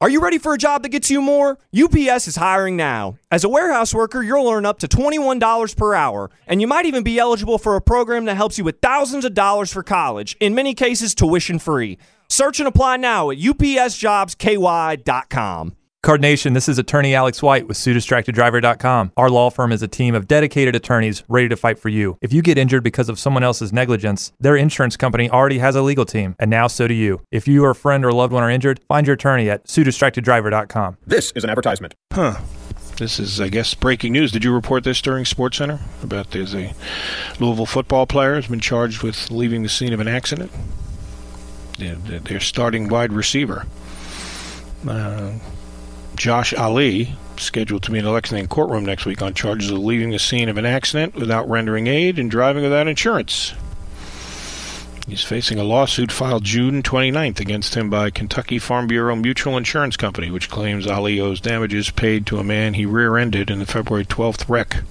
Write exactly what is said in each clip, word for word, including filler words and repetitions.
Are you ready for a job that gets you more? U P S is hiring now. As a warehouse worker, you'll earn up to twenty-one dollars per hour, and you might even be eligible for a program that helps you with thousands of dollars for college, in many cases tuition free. Search and apply now at U P S jobs K Y dot com. Card Nation, this is attorney Alex White with Sue Distracted Driver dot com. Our law firm is a team of dedicated attorneys ready to fight for you. If you get injured because of someone else's negligence, their insurance company already has a legal team, and now so do you. If you or a friend or loved one are injured, find your attorney at Sue Distracted Driver dot com. This is an advertisement. Huh. This is, I guess, breaking news. Did you report this during SportsCenter? About there's a Louisville football player who's been charged with leaving the scene of an accident? They're, they're starting wide receiver. Uh... Josh Ali, scheduled to be in the Lexington courtroom next week on charges of leaving the scene of an accident without rendering aid and driving without insurance. He's facing a lawsuit filed June twenty-ninth against him by Kentucky Farm Bureau Mutual Insurance Company, which claims Ali owes damages paid to a man he rear-ended in the February twelfth wreck.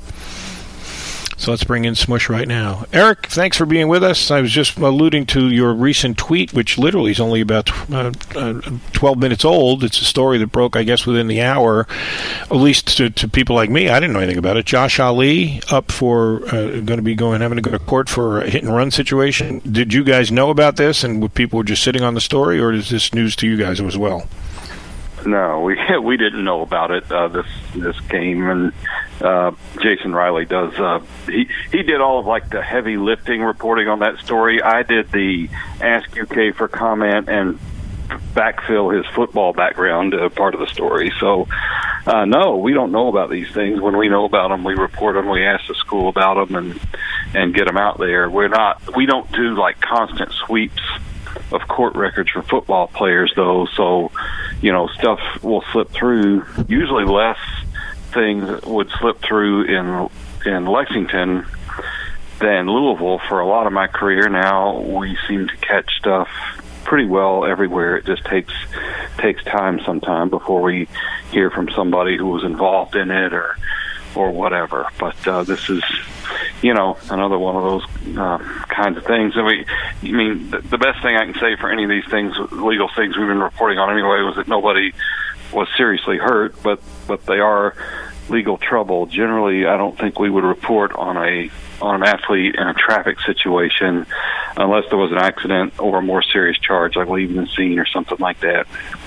So let's bring in Smush right now. Eric, thanks for being with us. I was just alluding to your recent tweet, which literally is only about uh, uh, twelve minutes old. It's a story that broke, I guess, within the hour, at least to, to people like me. I didn't know anything about it. Josh Ali up for uh, going to be going having to go to court for a hit-and-run situation. Did you guys know about this, and people were just sitting on the story, or is this news to you guys as well? No, we we didn't know about it. Uh, this this game, and uh, Jason Riley does. Uh, he he did all of like the heavy lifting reporting on that story. I did the Ask U K for comment and backfill his football background uh, part of the story. So uh, no, we don't know about these things. When we know about them, we report them. We ask the school about them and and get them out there. We're not. We don't do like constant sweeps of court records for football players, though, so you know stuff will slip through. Usually less things would slip through in in Lexington than Louisville. For a lot of my career now, we seem to catch stuff pretty well everywhere. It just takes takes time sometime before we hear from somebody who was involved in it or or whatever. But uh, this is, you know, another one of those uh, kinds of things. I mean, I mean, the best thing I can say for any of these things, legal things we've been reporting on anyway, was that nobody was seriously hurt, but but they are legal trouble. Generally, I don't think we would report on a on an athlete in a traffic situation unless there was an accident or a more serious charge, like leaving the scene or something like that.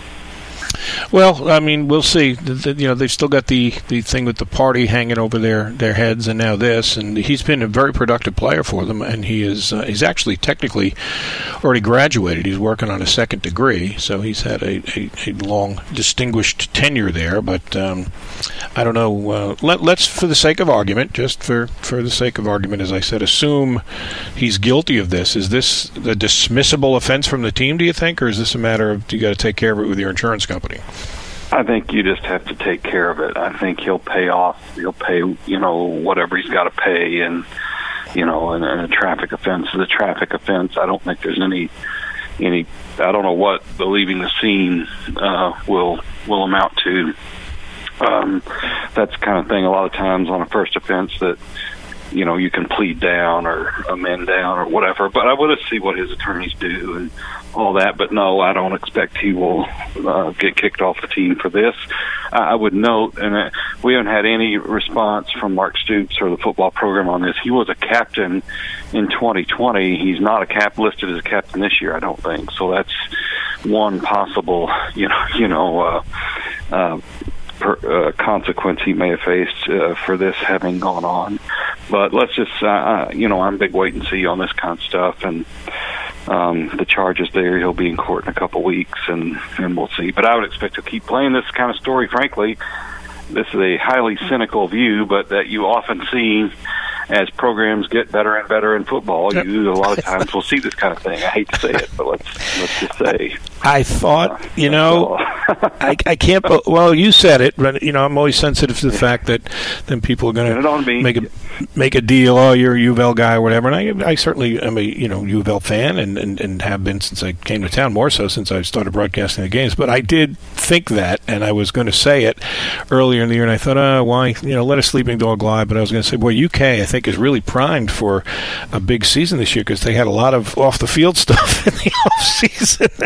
Well, I mean, we'll see. The, the, you know, they've still got the, the thing with the party hanging over their, their heads, and now this. And he's been a very productive player for them, and he is uh, he's actually technically already graduated. He's working on a second degree, so he's had a, a, a long, distinguished tenure there. But um, I don't know. Uh, let, let's, for the sake of argument, just for, for the sake of argument, as I said, assume he's guilty of this. Is this a dismissible offense from the team, do you think, or is this a matter of you got to take care of it with your insurance company? I think you just have to take care of it. I think he'll pay off. He'll pay, you know, whatever he's got to pay, and you know, and, and a traffic offense is a traffic offense. I don't think there's any, any. I don't know what the leaving the scene uh, will will amount to. Um, that's the kind of thing. A lot of times on a first offense that, you know, you can plead down or amend down or whatever. But I want to see what his attorneys do and all that. But no, I don't expect he will uh, get kicked off the team for this. I would note, and uh, we haven't had any response from Mark Stoops or the football program on this. He was a captain in twenty twenty. He's not a cap listed as a captain this year, I don't think. So that's one possible, you know, you know, uh, uh, Per, uh, consequence he may have faced uh, for this having gone on. But let's just, uh, you know, I'm big wait and see on this kind of stuff, and um, the charges there, he'll be in court in a couple weeks, and, and we'll see. But I would expect to keep playing this kind of story, frankly. This is a highly cynical view, but that you often see as programs get better and better in football. You a lot of times will see this kind of thing. I hate to say it, but let's let's just say. I thought, uh, you know, I, I can't. Well, you said it, but you know, I'm always sensitive to the fact that then people are going to make a make a deal. Oh, you're a U of L guy or whatever. And I, I certainly am a you know U of L fan, and, and, and have been since I came to town. More so since I started broadcasting the games. But I did think that, and I was going to say it earlier in the year, and I thought, oh, why, you know, let a sleeping dog lie. But I was going to say, boy, U K, I think, is really primed for a big season this year because they had a lot of off the field stuff in the off season. That seems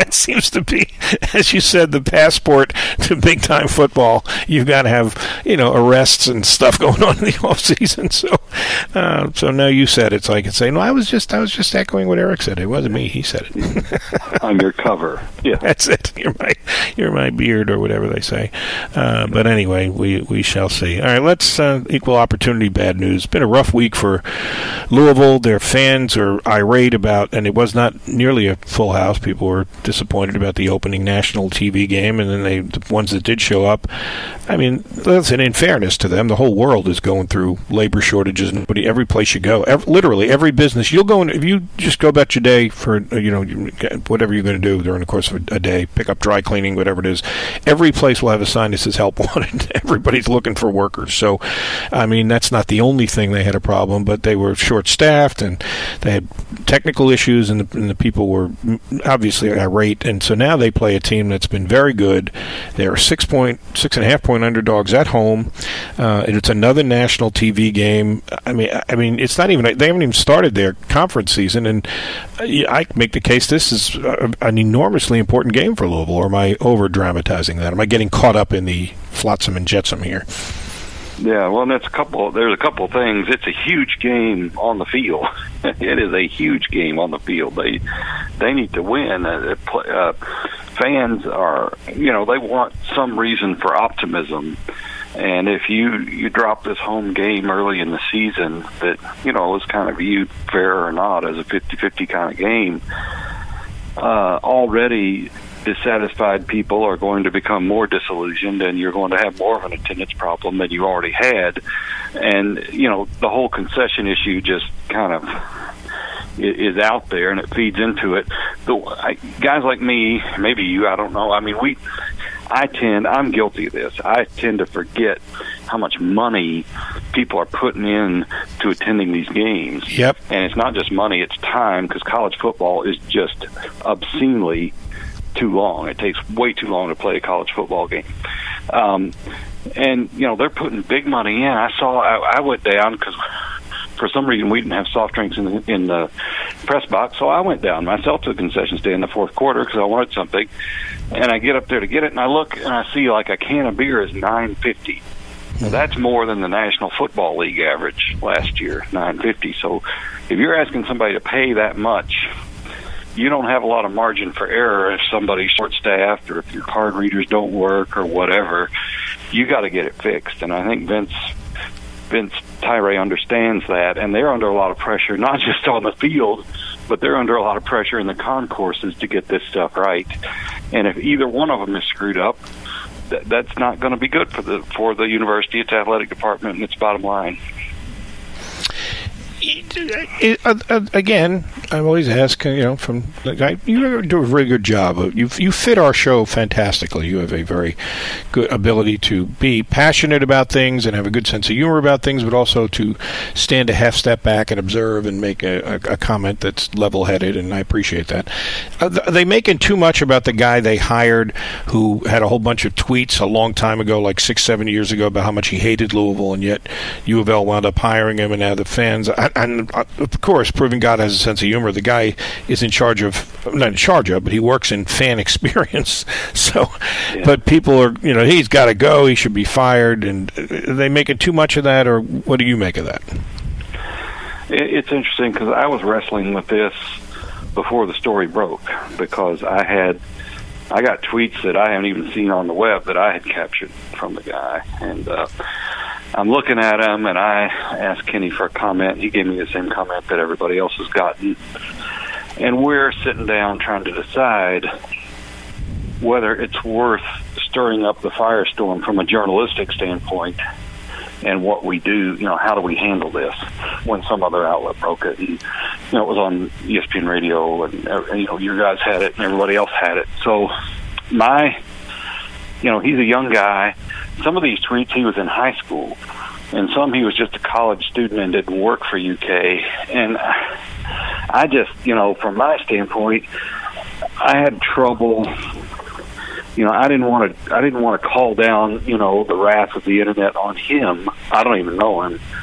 seems to be, as you said, the passport to big-time football. You've got to have, you know, arrests and stuff going on in the off season. So, uh, so now you said it, so I can say, no, I was just, I was just echoing what Eric said. It wasn't me; he said it. Undercover, yeah, that's it. You're my, you're my beard, or whatever they say. Uh, but anyway, we we shall see. All right, let's uh, equal opportunity. Bad news. It's been a rough week for Louisville. Their fans are irate about, and it was not nearly a full house. People were disappointed about the opening national T V game, and then they, the ones that did show up. I mean, listen, in fairness to them, the whole world is going through labor shortages. Nobody, every place you go, every, literally every business you'll go in, if you just go about your day for, you know, whatever you're going to do during the course of a day, pick up dry cleaning, whatever it is, every place will have a sign that says help wanted. Everybody's looking for workers. So, I mean, that's not the only thing they had a problem, but they were short-staffed and they had technical issues, and the, and the people were obviously irate. And so now they play a team that's been very good. They're six point, six and a half point underdogs at home. Uh, and it's another national T V game. I mean, I mean, it's not even, they haven't even started their conference season, and I make the case this is a, an enormously important game for Louisville. Or am I over-dramatizing that? Am I getting caught up in the flotsam and jetsam here? Yeah, well, that's a couple. There's a couple of things. It's a huge game on the field. It is a huge game on the field. They they need to win. Uh, uh, fans are, you know, they want some reason for optimism. And if you you drop this home game early in the season that, you know, is kind of viewed fair or not as a fifty-fifty kind of game, uh, already dissatisfied people are going to become more disillusioned, and you're going to have more of an attendance problem than you already had. And, you know, the whole concession issue just kind of is out there, and it feeds into it. The I, guys like me, maybe you, I don't know. I mean, we, I tend, I'm guilty of this. I tend to forget how much money people are putting in to attending these games. Yep. And it's not just money, it's time, because college football is just obscenely too long. It takes way too long to play a college football game. Um, and, you know, they're putting big money in. I saw, I, I went down because for some reason we didn't have soft drinks in the, in the press box, so I went down myself to the concession stand in the fourth quarter because I wanted something. And I get up there to get it, and I look and I see like a can of beer is nine fifty. Now, that's more than the National Football League average last year, nine fifty. So if you're asking somebody to pay that much, you don't have a lot of margin for error if somebody's short-staffed or if your card readers don't work or whatever. You got to get it fixed. And I think Vince Vince Tyre understands that, and they're under a lot of pressure, not just on the field, but they're under a lot of pressure in the concourses to get this stuff right. And if either one of them is screwed up, th- that's not going to be good for the for the university, its athletic department, and its bottom line. It, uh, uh, again, I always ask, you know, from the guy, you do a very good job. You you fit our show fantastically. You have a very good ability to be passionate about things and have a good sense of humor about things, but also to stand a half step back and observe and make a, a, a comment that's level-headed, and I appreciate that. Are they making too much about the guy they hired who had a whole bunch of tweets a long time ago, like six, seven years ago, about how much he hated Louisville, and yet U of L wound up hiring him, and now the fans... I, And, of course, proving God has a sense of humor, the guy is in charge of, not in charge of, but he works in fan experience. So, yeah. But people are, you know, he's got to go, he should be fired, and are they making too much of that, or what do you make of that? It's interesting because I was wrestling with this before the story broke, because I had, I got tweets that I haven't even seen on the web that I had captured from the guy, and uh, I'm looking at him, and I asked Kenny for a comment. He gave me the same comment that everybody else has gotten. And we're sitting down trying to decide whether it's worth stirring up the firestorm from a journalistic standpoint and what we do, you know, how do we handle this when some other outlet broke it. And, you know, it was on E S P N Radio, and, you know, your guys had it and everybody else had it. So my, you know, he's a young guy. Some of these tweets, he was in high school, and some he was just a college student and didn't work for U K. And I just, you know, from my standpoint, I had trouble. You know, I didn't want to. I didn't want to call down, you know, the wrath of the internet on him. I don't even know him,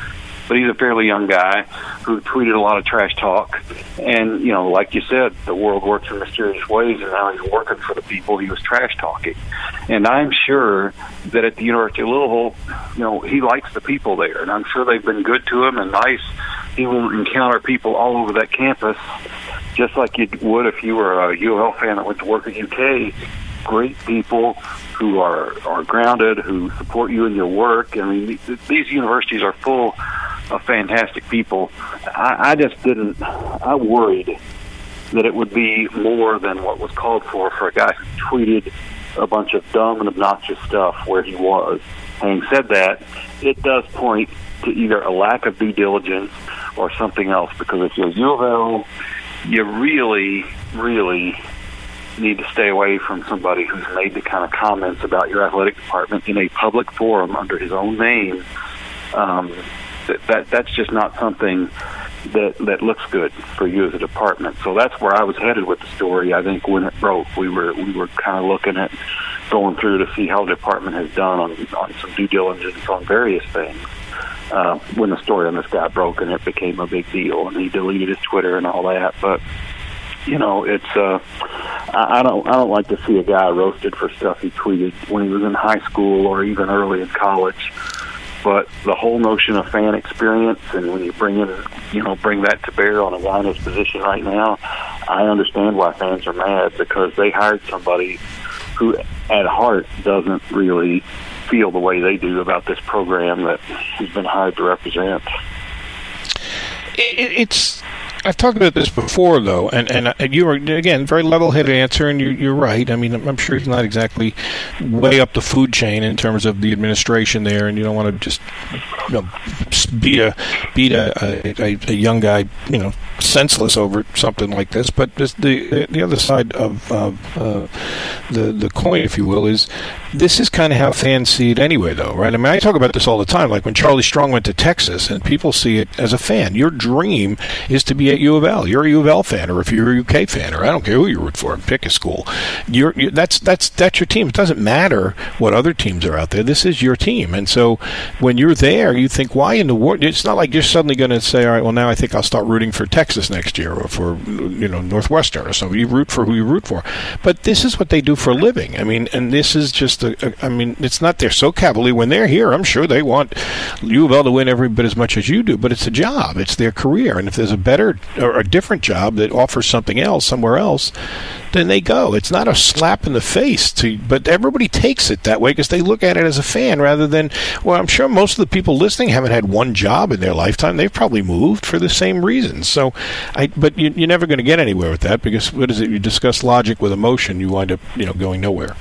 but he's a fairly young guy who tweeted a lot of trash talk. And, you know, like you said, the world works in mysterious ways, and now he's working for the people he was trash talking. And I'm sure that at the University of Louisville, you know, he likes the people there, and I'm sure they've been good to him and nice. He will encounter people all over that campus, just like you would if you were a U of L fan that went to work at U K. Great people who are, are grounded, who support you in your work. I mean, these universities are full of fantastic people. I, I just didn't, I worried that it would be more than what was called for for a guy who tweeted a bunch of dumb and obnoxious stuff where he was. Having said that, it does point to either a lack of due diligence or something else, because if you're U of L, you really, really need to stay away from somebody who's made the kind of comments about your athletic department in a public forum under his own name. Um, that, that that's just not something that that looks good for you as a department. So that's where I was headed with the story. I think when it broke, we were we were kind of looking at going through to see how the department has done on, on some due diligence on various things. Uh, when the story on this guy broke, and it became a big deal, and he deleted his Twitter and all that, but. You know, it's. Uh, I don't. I don't like to see a guy roasted for stuff he tweeted when he was in high school or even early in college. But the whole notion of fan experience, and when you bring in, you know, bring that to bear on a guy in his position right now, I understand why fans are mad, because they hired somebody who, at heart, doesn't really feel the way they do about this program that he's been hired to represent. It, it's. I've talked about this before, though, and, and you were, again, very level-headed answer, and you're, you're right. I mean, I'm sure he's not exactly way up the food chain in terms of the administration there, and you don't want to just, you know, beat a beat a, a, a young guy, you know, senseless over something like this. But this, the the other side of of uh, the the coin, if you will, is this is kind of how fans see it anyway, though, right? I mean, I talk about this all the time. Like when Charlie Strong went to Texas, and people see it as a fan. Your dream is to be at U of L. You're a U of L fan, or if you're a U K fan, or I don't care who you root for, pick a school. You're, you're that's that's that's your team. It doesn't matter what other teams are out there. This is your team, and so when you're there, you think, why in the world? It's not like you're suddenly going to say, all right, well, now I think I'll start rooting for Texas next year, or for, you know, Northwestern or something. You root for who you root for, but this is what they do for a living. I mean, and this is just a, a I mean, it's not they're so cavalier when they're here. I'm sure they want U of L to win every bit as much as you do, but it's a job. It's their career, and if there's a better or a different job that offers something else somewhere else, then they go. It's not a slap in the face, to, but everybody takes it that way because they look at it as a fan rather than, well, I'm sure most of the people listening haven't had one job in their lifetime. They've probably moved for the same reasons. So, I, but you, you're never going to get anywhere with that, because what is it? You discuss logic with emotion, you wind up, you know, going nowhere.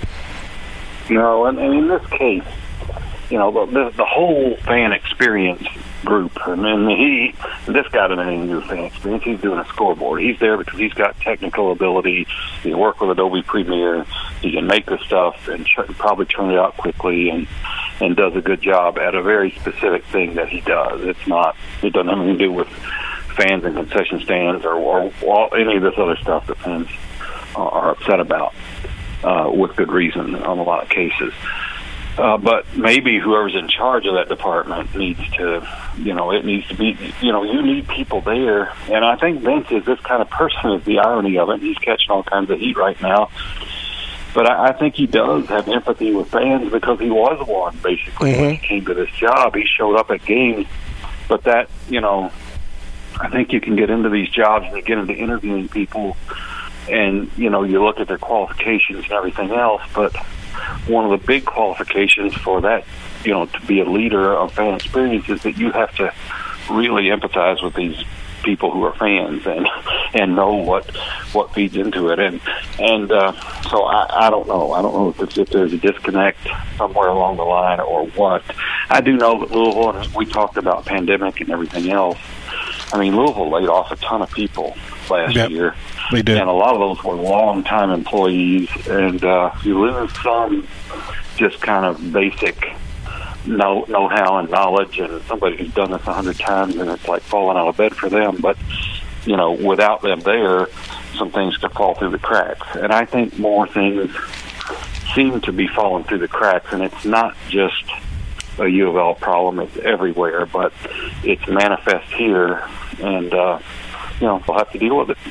No, and, and in this case, you know, the, the whole fan experience group, and then he, this guy doesn't have anything to do with fan experience. He's doing a scoreboard. He's there because he's got technical ability. He can work with Adobe Premiere. He can make the stuff and ch- probably turn it out quickly, and and does a good job at a very specific thing that he does. It's not. It doesn't have anything to do with fans and concession stands or, or, or any of this other stuff that fans are upset about, uh, with good reason on a lot of cases. Uh, but maybe whoever's in charge of that department needs to, you know, it needs to be, you know, you need people there. And I think Vince is this kind of person, is the irony of it. He's catching all kinds of heat right now. But I, I think he does have empathy with fans, because he was one, basically, mm-hmm. when he came to this job. He showed up at games. But that, you know, I think you can get into these jobs and get into interviewing people, and, you know, you look at their qualifications and everything else, but one of the big qualifications for that, you know, to be a leader of fan experience is that you have to really empathize with these people who are fans and and know what what feeds into it. And and uh, so I, I don't know. I don't know if, it's, if there's a disconnect somewhere along the line or what. I do know that Louisville, and we talked about pandemic and everything else, I mean, Louisville laid off a ton of people last yep, year. They did. And a lot of those were long-time employees, and uh, you lose some just kind of basic know, know-how and knowledge, and somebody who's done this a hundred times, and it's like falling out of bed for them. But, you know, without them there, some things could fall through the cracks. And I think more things seem to be falling through the cracks, and it's not just a U of L problem. It's everywhere, but it's manifest here, and uh, you know, we'll have to deal with it.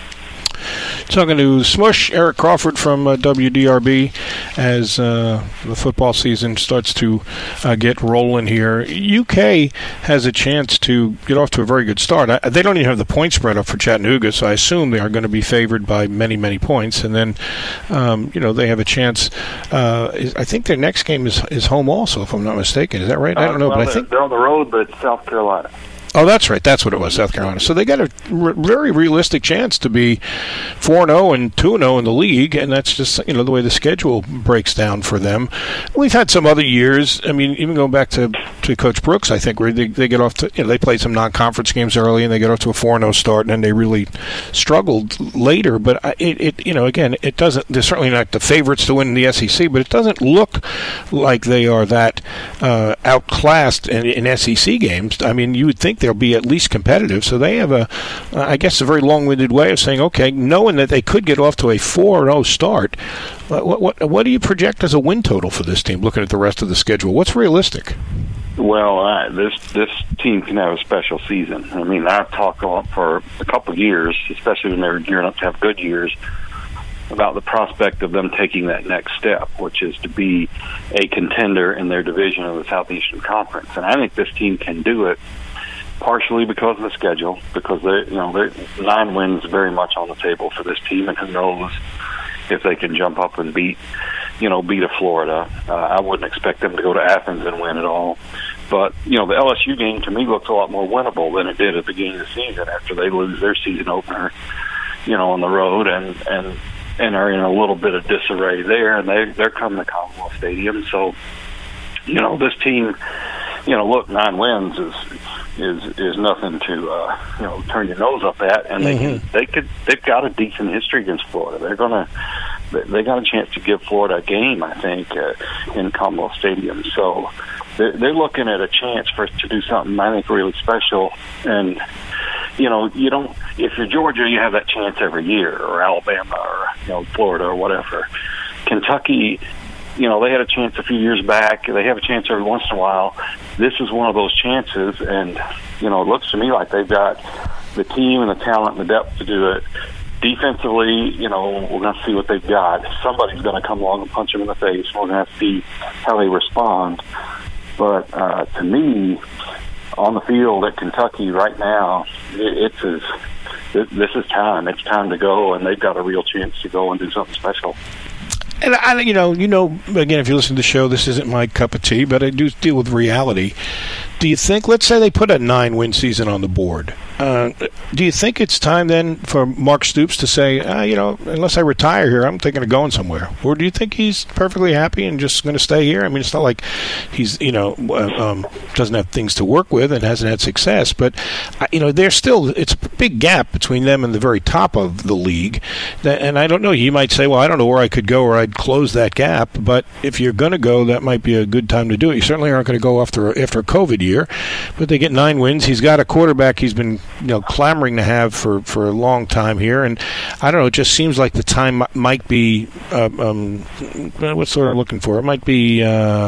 Talking to Smush, Eric Crawford from uh, W D R B as uh, the football season starts to uh, get rolling here. U K has a chance to get off to a very good start. I, they don't even have the point spread up for Chattanooga, so I assume they are going to be favored by many, many points. And then, um, you know, they have a chance. Uh, is, I think their next game is, is home also, if I'm not mistaken. Is that right? I don't know, uh, well, but I think they're on the road, but it's South Carolina. Oh, that's right. That's what it was, South Carolina. So they got a r- very realistic chance to be four and oh and two and oh in the league, and that's just, you know, the way the schedule breaks down for them. We've had some other years, I mean, even going back to, to Coach Brooks, I think, where they, they get off to, you know, they played some non-conference games early, and they get off to a four and oh start, and then they really struggled later. But it, it, you know, again, it doesn't, they're certainly not the favorites to win the S E C, but it doesn't look like they are that uh, outclassed in, in S E C games. I mean, you would think they'll be at least competitive. So they have a, uh, I guess, a very long-winded way of saying, okay, knowing that they could get off to a four and oh start, uh, what, what what do you project as a win total for this team, looking at the rest of the schedule? What's realistic? Well, uh, this this team can have a special season. I mean, I've talked a lot for a couple of years, especially when they were gearing up to have good years, about the prospect of them taking that next step, which is to be a contender in their division of the Southeastern Conference. And I think this team can do it, partially because of the schedule, because they, you know, they nine wins very much on the table for this team, and who knows if they can jump up and beat, you know, beat a Florida. Uh, I wouldn't expect them to go to Athens and win at all. But, you know, the L S U game to me looks a lot more winnable than it did at the beginning of the season after they lose their season opener, you know, on the road and, and, and are in a little bit of disarray there, and they, they're coming to Commonwealth Stadium. So, you know, this team, you know, look, nine wins is is is nothing to uh, you know, turn your nose up at, and they mm-hmm. can, they could they've got a decent history against Florida. They're gonna they got a chance to give Florida a game, I think, uh, in Commonwealth Stadium. So they're, they're looking at a chance for us to do something I think really special. And you know, you don't, if you're Georgia, you have that chance every year, or Alabama, or, you know, Florida, or whatever. Kentucky, you know, they had a chance a few years back. They have a chance every once in a while. This is one of those chances, and, you know, it looks to me like they've got the team and the talent and the depth to do it. Defensively, you know, we're going to see what they've got. Somebody's going to come along and punch them in the face. We're going to have to see how they respond. But uh, to me, on the field at Kentucky right now, it, it's as, it, this is time. It's time to go, and they've got a real chance to go and do something special. And I, you know, you know, again, if you listen to the show, this isn't my cup of tea, but I do deal with reality. Do you think, let's say they put a nine-win season on the board, uh, do you think it's time then for Mark Stoops to say, ah, you know, unless I retire here, I'm thinking of going somewhere? Or do you think he's perfectly happy and just going to stay here? I mean, it's not like he's, you know, um, doesn't have things to work with and hasn't had success, but, you know, there's still, it's a big gap between them and the very top of the league. And I don't know, you might say, well, I don't know where I could go or I'd close that gap, but if you're going to go, that might be a good time to do it. You certainly aren't going to go after, after a COVID year, but they get nine wins. He's got a quarterback he's been, you know, clamoring to have for, for a long time here, and I don't know, it just seems like the time might be, uh, um, what's the word I'm looking for? It might be,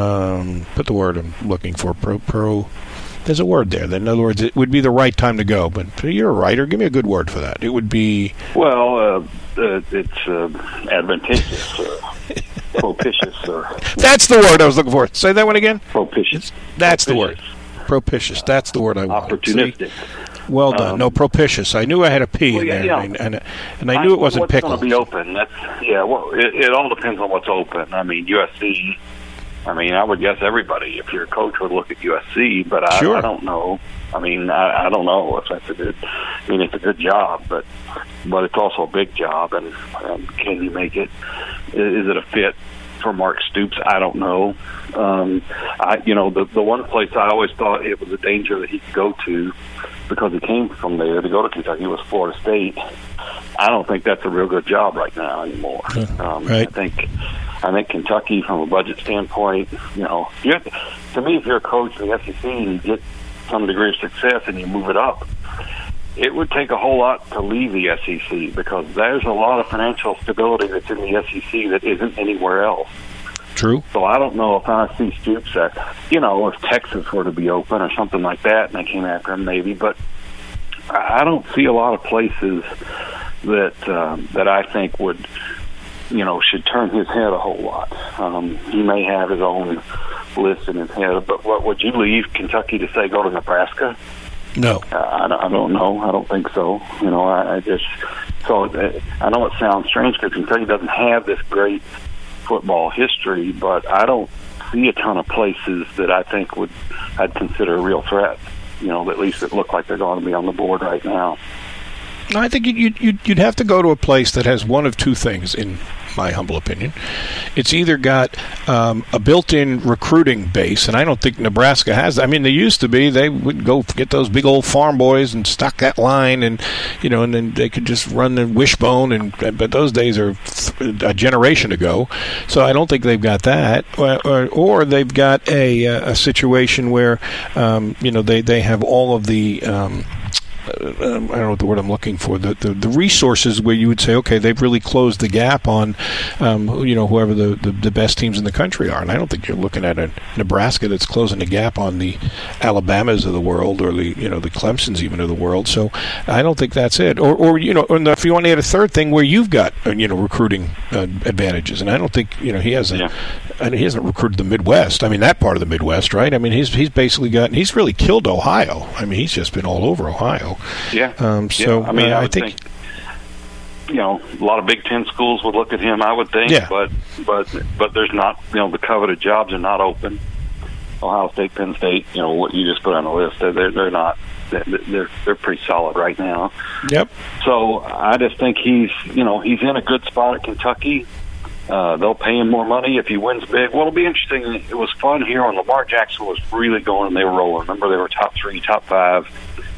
um, put the word I'm looking for, pro, pro, there's a word there. In other words, it would be the right time to go, but you're a writer. Give me a good word for that. It would be... Well, uh, uh, it's uh, advantageous, uh, propitious. Or, That's the word I was looking for. Say that one again. Propitious. That's propitious. the word. Propitious. That's the word I wanted. Opportunistic. See? Well done. Um, no, propitious. I knew I had a P well, in yeah, there, yeah. and, and and I knew it wasn't what's pickle. What's going to be open? That's yeah. Well, it, it all depends on what's open. I mean, U S C. I mean, I would guess everybody, if you're a coach, would look at U S C, but I, sure. I don't know. I mean, I, I don't know if that's a good. I mean, it's a good job, but but it's also a big job, and, and can you make it? Is, is it a fit for Mark Stoops? I don't know. Um, I, you know, the the one place I always thought it was a danger that he could go to, because he came from there to go to Kentucky, was Florida State. I don't think that's a real good job right now anymore. Um, right. I think I think Kentucky, from a budget standpoint, you know, you have to, to me, if you're a coach in the S E C and you get some degree of success and you move it up, it would take a whole lot to leave the S E C, because there's a lot of financial stability that's in the S E C that isn't anywhere else. True. So I don't know if I see Stoops at, you know, if Texas were to be open or something like that, and they came after him maybe. But I don't see a lot of places that um, that I think would, you know, should turn his head a whole lot. Um, he may have his own list in his head, but what would you leave Kentucky to say go to Nebraska? No. Uh, I, I don't know. I don't think so. You know, I, I just so uh, I know it sounds strange because Kentucky doesn't have this great football history, but I don't see a ton of places that I think would I'd consider a real threat. You know, at least it look like they're going to be on the board right now. I think you'd, you'd, you'd have to go to a place that has one of two things, in my humble opinion. It's either got um, a built-in recruiting base, and I don't think Nebraska has that. I mean, they used to be. They would go get those big old farm boys and stock that line, and you know, and then they could just run the wishbone. And but those days are a generation ago, so I don't think they've got that. Or, or, or they've got a, a situation where um, you know they, they have all of the. Um, Um, I don't know what the word I'm looking for, the, the the resources where you would say, okay, they've really closed the gap on, um, you know, whoever the, the, the best teams in the country are. And I don't think you're looking at a Nebraska that's closing the gap on the Alabamas of the world or the, you know, the Clemsons even of the world. So I don't think that's it. Or, or you know, and if you want to add a third thing where you've got, uh, you know, recruiting uh, advantages. And I don't think, you know, he hasn't, yeah. I mean, he hasn't recruited the Midwest. I mean, that part of the Midwest, right? I mean, he's he's basically got, he's really killed Ohio. I mean, he's just been all over Ohio. Yeah. Um, so yeah. I mean, uh, I, I think, think, you know, a lot of Big Ten schools would look at him. I would think, yeah. but but but there's not, you know, the coveted jobs are not open. Ohio State, Penn State, you know, what you just put on the list, they're they're not. They're they're pretty solid right now. Yep. So I just think he's, you know, he's in a good spot at Kentucky. Uh, they'll pay him more money if he wins big. Well, it'll be interesting. It was fun here when Lamar Jackson was really going and they were rolling. Remember, they were top three, top five.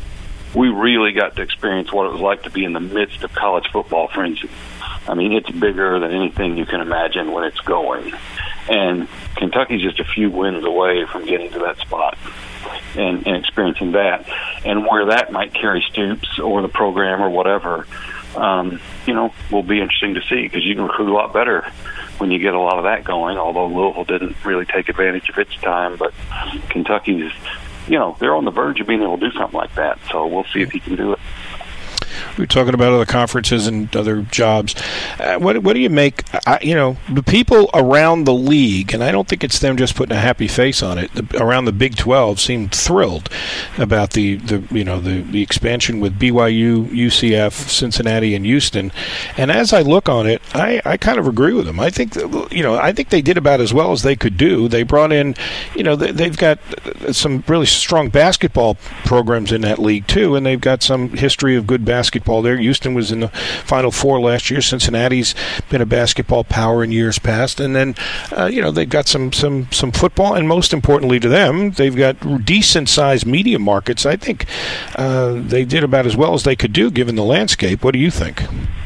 We really got to experience what it was like to be in the midst of college football frenzy. I mean, it's bigger than anything you can imagine when it's going. And Kentucky's just a few wins away from getting to that spot and, and experiencing that. And where that might carry Stoops or the program or whatever, um, you know, will be interesting to see because you can recruit a lot better when you get a lot of that going, although Louisville didn't really take advantage of its time. But Kentucky's, you know, they're on the verge of being able to do something like that. So we'll see if he can do it. We were talking about other conferences and other jobs. Uh, what, what do you make? I, you know, the people around the league, and I don't think it's them just putting a happy face on it. The, around the Big twelve, seemed thrilled about the, the you know the, the expansion with B Y U, U C F, Cincinnati, and Houston. And as I look on it, I, I kind of agree with them. I think that, you know I think they did about as well as they could do. They brought in, you know, they, they've got some really strong basketball programs in that league too, and they've got some history of good basketball there. Houston was in the Final Four last year. Cincinnati's been a basketball power in years past. And then, uh, you know, they've got some, some, some football, and most importantly to them, they've got decent-sized media markets. I think uh, they did about as well as they could do given the landscape. What do you think?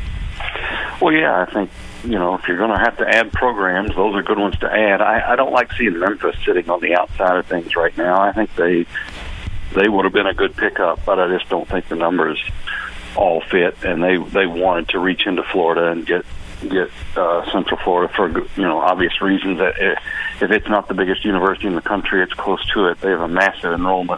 Well, yeah, I think, you know, if you're going to have to add programs, those are good ones to add. I, I don't like seeing Memphis sitting on the outside of things right now. I think they they would have been a good pickup, but I just don't think the numbers all fit, and they they wanted to reach into Florida and get get uh, Central Florida for, you know, obvious reasons. That it, if it's not the biggest university in the country, it's close to it. They have a massive enrollment,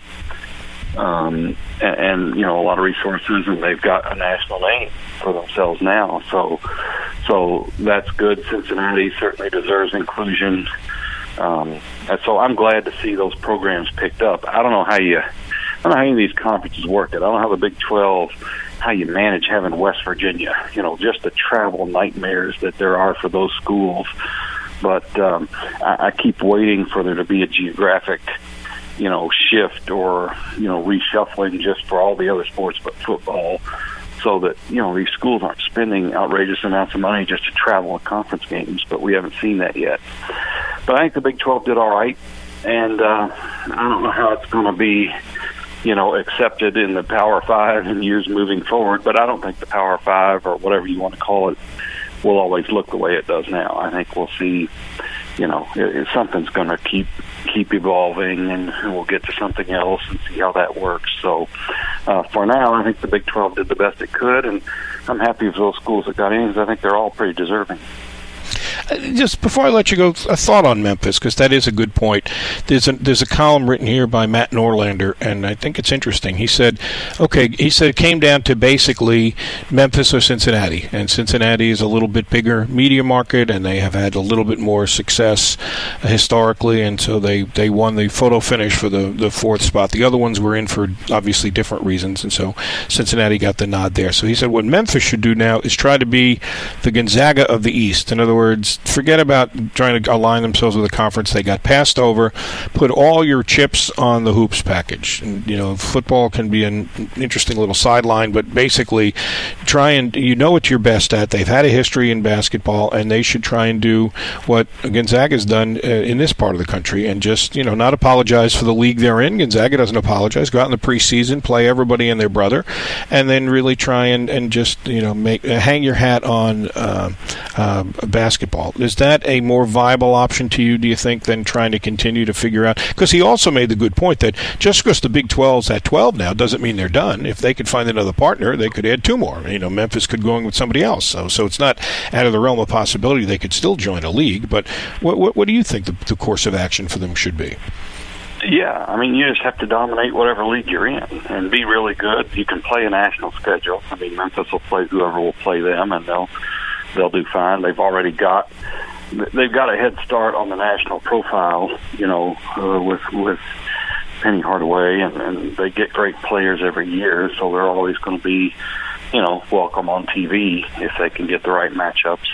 um, and, and you know, a lot of resources, and they've got a national name for themselves now. So so that's good. Cincinnati certainly deserves inclusion, um, and so I'm glad to see those programs picked up. I don't know how you. I don't know how any of these conferences work it. I don't know how the Big twelve, how you manage having West Virginia, you know, just the travel nightmares that there are for those schools. But um, I, I keep waiting for there to be a geographic, you know, shift or, you know, reshuffling just for all the other sports but football, so that, you know, these schools aren't spending outrageous amounts of money just to travel to conference games. But we haven't seen that yet. But I think the Big twelve did all right. And uh, I don't know how it's going to be, you know, accepted in the Power Five in years moving forward, but I don't think the Power Five, or whatever you want to call it, will always look the way it does now. I think we'll see, you know, it, it, something's going to keep keep evolving, and, and we'll get to something else and see how that works. So uh, for now, I think the Big twelve did the best it could, and I'm happy with those schools that got in because I think they're all pretty deserving. Just before I let you go, a thought on Memphis, because that is a good point. There's a, there's a column written here by Matt Norlander, and I think it's interesting. He said, okay, he said it came down to basically Memphis or Cincinnati, and Cincinnati is a little bit bigger media market, and they have had a little bit more success uh, historically, and so they, they won the photo finish for the, the fourth spot. The other ones were in for obviously different reasons, and so Cincinnati got the nod there. So he said what Memphis should do now is try to be the Gonzaga of the East. In other words, forget about trying to align themselves with a conference they got passed over. Put all your chips on the hoops package. And, you know, football can be an interesting little sideline, but basically try and, you know what you're best at. They've had a history in basketball, and they should try and do what Gonzaga's done uh, in this part of the country and just, you know, not apologize for the league they're in. Gonzaga doesn't apologize. Go out in the preseason, play everybody and their brother, and then really try and, and just, you know, make uh, hang your hat on uh, uh, basketball. Is that a more viable option to you, do you think, than trying to continue to figure out? Because he also made the good point that just because the Big twelve's at twelve now doesn't mean they're done. If they could find another partner, they could add two more. You know, Memphis could go in with somebody else. So so it's not out of the realm of possibility they could still join a league. But what what, what do you think the, the course of action for them should be? Yeah, I mean, you just have to dominate whatever league you're in and be really good. You can play a national schedule. I mean, Memphis will play whoever will play them, and they'll they'll do fine. They've already got they've got a head start on the national profile, you know, uh, with with Penny Hardaway, and, and they get great players every year, so they're always going to be, you know, welcome on T V if they can get the right matchups.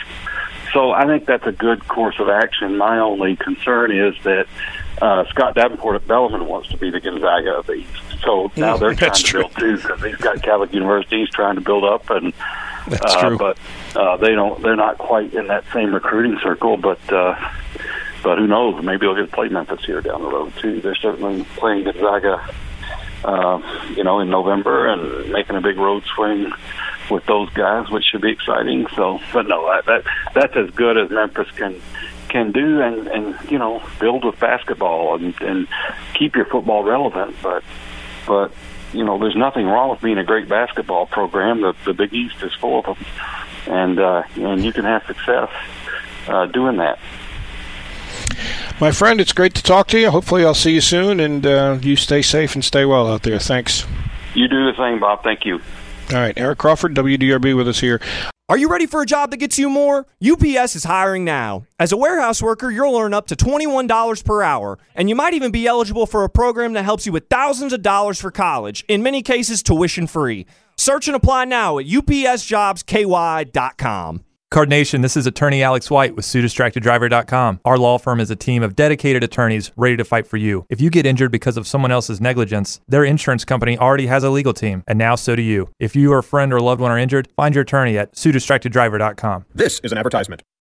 So I think that's a good course of action. My only concern is that uh, Scott Davenport at Bellarmine wants to be the Gonzaga of the East. So now they're trying to build too, because he's got Catholic University he's trying to build up, and that's uh, true. But uh, they don't. They're not quite in that same recruiting circle. But uh, but who knows? Maybe they'll get to play Memphis here down the road too. They're certainly playing Gonzaga, uh, you know, in November and making a big road swing with those guys, which should be exciting. So, but no, that, that that's as good as Memphis can can do, and, and you know, build with basketball and, and keep your football relevant. But but you know, there's nothing wrong with being a great basketball program. The, the Big East is full of them, and uh, and you can have success uh, doing that. My friend, it's great to talk to you. Hopefully, I'll see you soon, and uh, you stay safe and stay well out there. Thanks. You do the same, Bob. Thank you. All right, Eric Crawford, W D R B, with us here. Are you ready for a job that gets you more? U P S is hiring now. As a warehouse worker, you'll earn up to twenty-one dollars per hour, and you might even be eligible for a program that helps you with thousands of dollars for college, in many cases tuition free. Search and apply now at U P S jobs K Y dot com. Card Nation, this is attorney Alex White with Sue Distracted Driver dot com. Our law firm is a team of dedicated attorneys ready to fight for you. If you get injured because of someone else's negligence, their insurance company already has a legal team, and now so do you. If you or a friend or loved one are injured, find your attorney at Sue Distracted Driver dot com. This is an advertisement.